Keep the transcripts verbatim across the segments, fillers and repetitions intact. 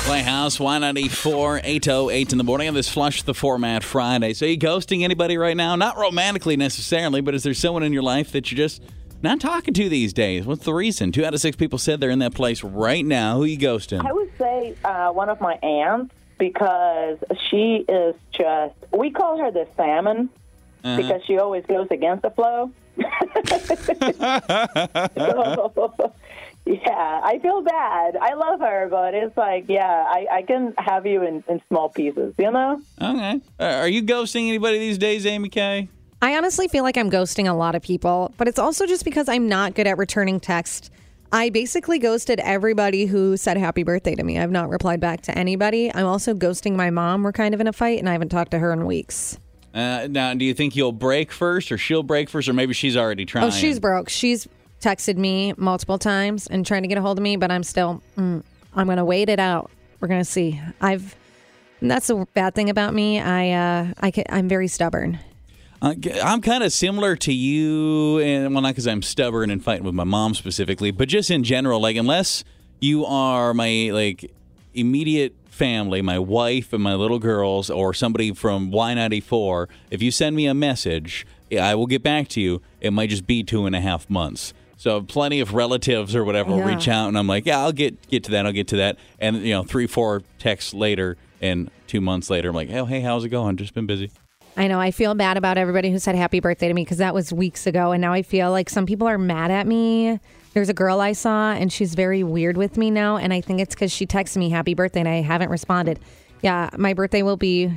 Playhouse, Y ninety-four, eight oh eight in the morning on this Flush the Format Friday. So are you ghosting anybody right now? Not romantically necessarily, but is there someone in your life that you're just not talking to these days? What's the reason? Two out of six people said they're in that place right now. Who are you ghosting? I would say uh, one of my aunts, because she is just, we call her the salmon, uh-huh. because she always goes against the flow. so, yeah, I feel bad. I love her, but it's like, yeah, I, I can have you in, in small pieces, you know? Okay. Uh, are you ghosting anybody these days, Amy Kay? I honestly feel like I'm ghosting a lot of people, but it's also just because I'm not good at returning text. I basically ghosted everybody who said happy birthday to me. I've not replied back to anybody. I'm also ghosting my mom. We're kind of in a fight, and I haven't talked to her in weeks. Uh, now, do you think you'll break first, or she'll break first, or maybe she's already trying? Oh, she's broke. She's texted me multiple times and trying to get a hold of me, but I'm still, mm, I'm going to wait it out. We're going to see. I've, that's the bad thing about me. I, uh, I can, I'm very stubborn. Uh, I'm kind of similar to you, and well, not because I'm stubborn and fighting with my mom specifically, but just in general, like, unless you are my, like, immediate family, my wife and my little girls, or somebody from Y ninety-four, if you send me a message, I will get back to you. It might just be two and a half months. So plenty of relatives or whatever will yeah. reach out, and I'm like, yeah, I'll get get to that. I'll get to that. And, you know, three, four texts later, and two months later, I'm like, oh, hey, how's it going? Just been busy. I know. I feel bad about everybody who said happy birthday to me because that was weeks ago. And now I feel like some people are mad at me. There's a girl I saw, and she's very weird with me now. And I think it's because she texted me happy birthday, and I haven't responded. Yeah, my birthday will be...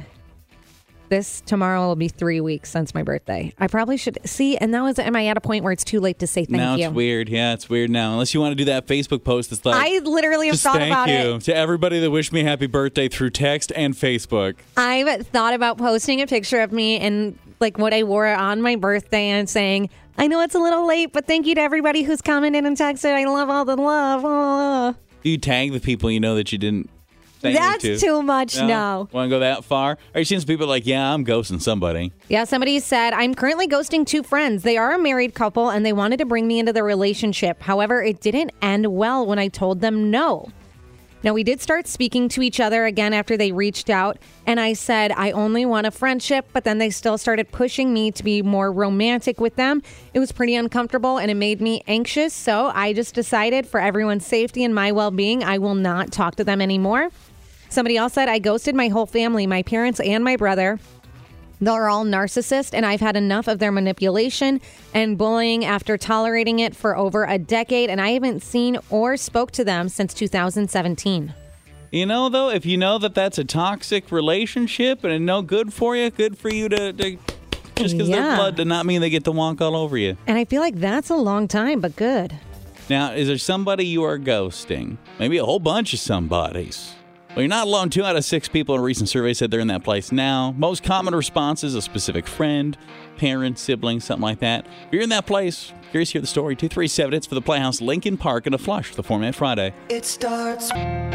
This tomorrow will be three weeks since my birthday. I probably should see. And now is am I at a point where it's too late to say thank now you? Now it's weird. Yeah, it's weird now. Unless you want to do that Facebook post that's like, I literally have just thought thank about you it to everybody that wished me happy birthday through text and Facebook. I've thought about posting a picture of me and like what I wore on my birthday and saying, I know it's a little late, but thank you to everybody who's commented and texted. I love all the love. Oh. You tag the people you know that you didn't. That's to. too much, no. no. Want to go that far? Are you seeing some people like, yeah, I'm ghosting somebody? Yeah, somebody said, I'm currently ghosting two friends. They are a married couple, and they wanted to bring me into the relationship. However, it didn't end well when I told them no. Now, we did start speaking to each other again after they reached out, and I said, I only want a friendship, but then they still started pushing me to be more romantic with them. It was pretty uncomfortable, and it made me anxious, so I just decided for everyone's safety and my well-being, I will not talk to them anymore. Somebody else said, I ghosted my whole family, my parents and my brother. They're all narcissists, and I've had enough of their manipulation and bullying after tolerating it for over a decade, and I haven't seen or spoke to them since two thousand seventeen. You know, though, if you know that that's a toxic relationship and no good for you, good for you to, to just because yeah. they're blood does not mean they get to walk all over you. And I feel like that's a long time, but good. Now, is there somebody you are ghosting? Maybe a whole bunch of somebodies. Well, you're not alone. Two out of six people in a recent survey said they're in that place now. Most common responses, a specific friend, parent, sibling, something like that. If you're in that place, curious to hear the story. two three seven, it's for the Playhouse, Lincoln Park, and a Flush, the Format Friday. It starts.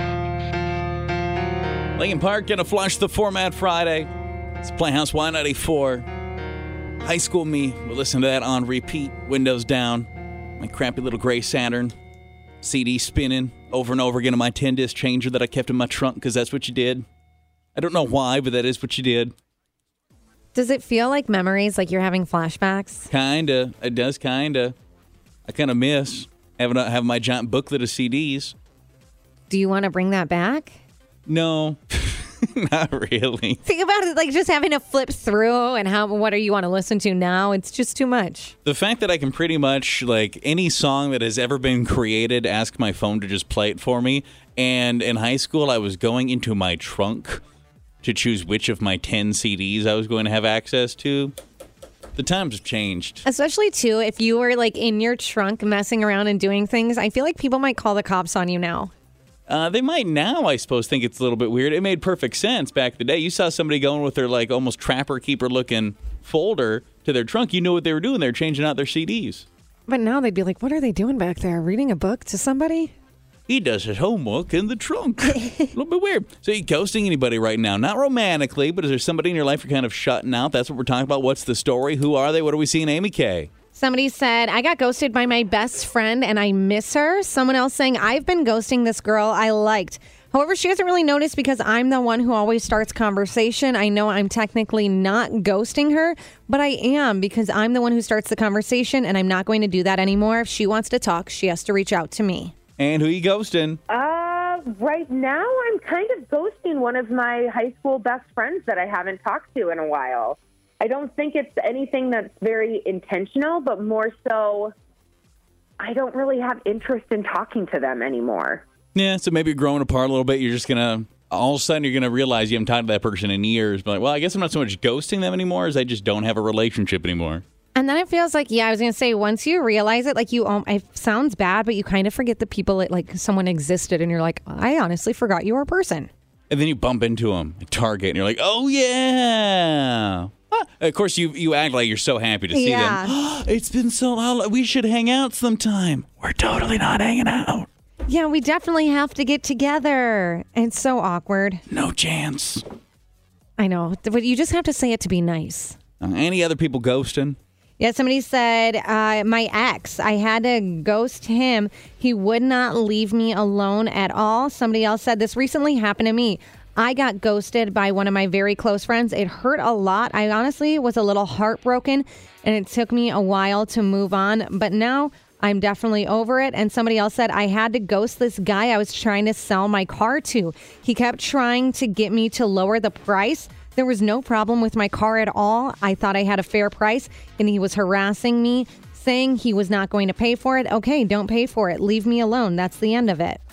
Lincoln Park, and a Flush, the Format Friday. It's Playhouse Y ninety-four. High school me will listen to that on repeat, windows down. My crappy little gray Saturn. C D spinning over and over again in my ten-disc changer that I kept in my trunk because that's what you did. I don't know why, but that is what you did. Does it feel like memories, like you're having flashbacks? Kinda. It does kinda. I kind of miss having, a, having my giant booklet of C Ds. Do you want to bring that back? No. Not really. Think about it, like just having to flip through and how what do you want to listen to now? It's just too much. The fact that I can pretty much, like, any song that has ever been created, ask my phone to just play it for me. And in high school, I was going into my trunk to choose which of my ten C Ds I was going to have access to. The times have changed. Especially, too, if you were, like, in your trunk messing around and doing things, I feel like people might call the cops on you now. Uh, they might now, I suppose, think it's a little bit weird. It made perfect sense back in the day. You saw somebody going with their, like, almost trapper-keeper-looking folder to their trunk. You knew what they were doing. They were changing out their C Ds. But now they'd be like, what are they doing back there? Reading a book to somebody? He does his homework in the trunk. A little bit weird. So you ghosting anybody right now? Not romantically, but is there somebody in your life you're kind of shutting out? That's what we're talking about. What's the story? Who are they? What are we seeing, Amy Kay? Somebody said, I got ghosted by my best friend and I miss her. Someone else saying, I've been ghosting this girl I liked. However, she hasn't really noticed because I'm the one who always starts conversation. I know I'm technically not ghosting her, but I am because I'm the one who starts the conversation, and I'm not going to do that anymore. If she wants to talk, she has to reach out to me. And who you ghosting? Uh, right now, I'm kind of ghosting one of my high school best friends that I haven't talked to in a while. I don't think it's anything that's very intentional, but more so, I don't really have interest in talking to them anymore. Yeah, so maybe you're growing apart a little bit. You're just going to, all of a sudden, you're going to realize you haven't talked to that person in years. But like, well, I guess I'm not so much ghosting them anymore as I just don't have a relationship anymore. And then it feels like, yeah, I was going to say, once you realize it, like you, um, it sounds bad, but you kind of forget the people that like someone existed. And you're like, I honestly forgot you were a person. And then you bump into them at Target and you're like, oh, yeah. Huh. Of course, you you act like you're so happy to see Yeah. them. It's been so long. We should hang out sometime. We're totally not hanging out. Yeah, we definitely have to get together. It's so awkward. No chance. I know, but you just have to say it to be nice. Uh, any other people ghosting? Yeah, somebody said, uh, my ex, I had to ghost him. He would not leave me alone at all. Somebody else said, this recently happened to me. I got ghosted by one of my very close friends. It hurt a lot. I honestly was a little heartbroken, and it took me a while to move on. But now I'm definitely over it. And somebody else said, I had to ghost this guy I was trying to sell my car to. He kept trying to get me to lower the price. There was no problem with my car at all. I thought I had a fair price, and he was harassing me, saying he was not going to pay for it. Okay, don't pay for it. Leave me alone. That's the end of it.